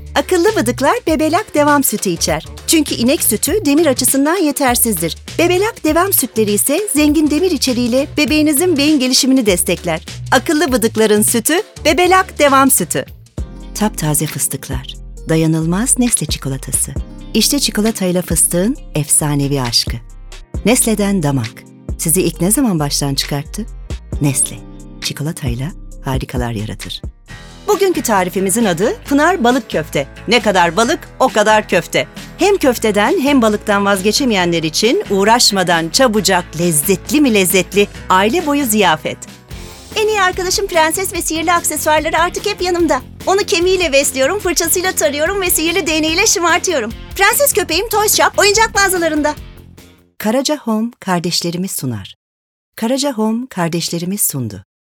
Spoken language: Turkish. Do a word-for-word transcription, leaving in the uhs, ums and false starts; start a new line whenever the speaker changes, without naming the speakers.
Akıllı bıdıklar Bebelak devam sütü içer. Çünkü inek sütü demir açısından yetersizdir. Bebelak devam sütleri ise zengin demir içeriğiyle bebeğinizin beyin gelişimini destekler. Akıllı bıdıkların sütü Bebelak devam sütü. Taptaze fıstıklar. Dayanılmaz Nesle çikolatası. İşte çikolatayla fıstığın efsanevi aşkı. Nestle'den damak. Sizi ilk ne zaman baştan çıkarttı? Nesle. Çikolatayla harikalar yaratır. Bugünkü tarifimizin adı Pınar Balık Köfte. Ne kadar balık, o kadar köfte. Hem köfteden hem balıktan vazgeçemeyenler için uğraşmadan çabucak, lezzetli mi lezzetli, aile boyu ziyafet. En iyi arkadaşım prenses ve sihirli aksesuarları artık hep yanımda. Onu kemiğiyle besliyorum, fırçasıyla tarıyorum ve sihirli değneğiyle şımartıyorum. Prenses köpeğim Toys Shop oyuncak mağazalarında. Karaca Home kardeşlerimiz sunar. Karaca Home kardeşlerimiz sundu.